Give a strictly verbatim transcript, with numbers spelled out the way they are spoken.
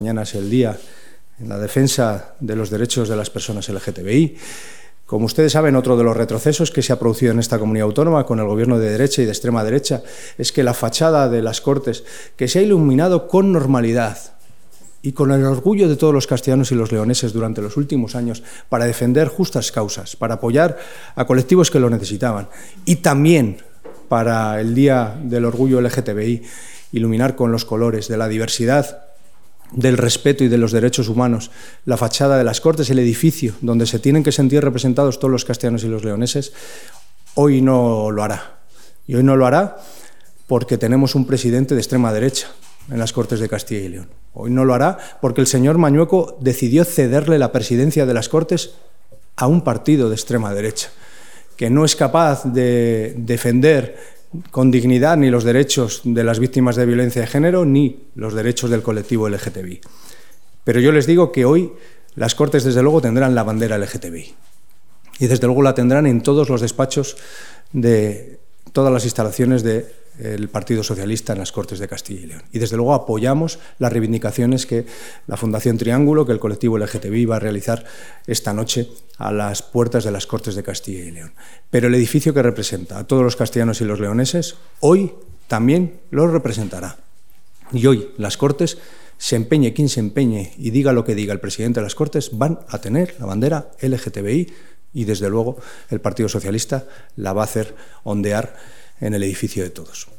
Mañana es el día en la defensa de los derechos de las personas L G T B I. Como ustedes saben, otro de los retrocesos que se ha producido en esta comunidad autónoma con el gobierno de derecha y de extrema derecha es que la fachada de las Cortes, que se ha iluminado con normalidad y con el orgullo de todos los castellanos y los leoneses durante los últimos años para defender justas causas, para apoyar a colectivos que lo necesitaban y también para el Día del Orgullo L G T B I, iluminar con los colores de la diversidad, del respeto y de los derechos humanos, la fachada de las Cortes, el edificio donde se tienen que sentir representados todos los castellanos y los leoneses, hoy no lo hará. Y hoy no lo hará porque tenemos un presidente de extrema derecha en las Cortes de Castilla y León. Hoy no lo hará porque el señor Mañueco decidió cederle la presidencia de las Cortes a un partido de extrema derecha, que no es capaz de defender con dignidad ni los derechos de las víctimas de violencia de género ni los derechos del colectivo L G T B I. Pero yo les digo que hoy las Cortes desde luego tendrán la bandera L G T B I y desde luego la tendrán en todos los despachos de todas las instalaciones del Partido Socialista en las Cortes de Castilla y León. Y desde luego apoyamos las reivindicaciones que la Fundación Triángulo, que el colectivo L G T B I va a realizar esta noche a las puertas de las Cortes de Castilla y León. Pero el edificio que representa a todos los castellanos y los leoneses hoy también lo representará. Y hoy las Cortes, se empeñe quien se empeñe y diga lo que diga el presidente de las Cortes, van a tener la bandera L G T B I y desde luego el Partido Socialista la va a hacer ondear en el edificio de todos.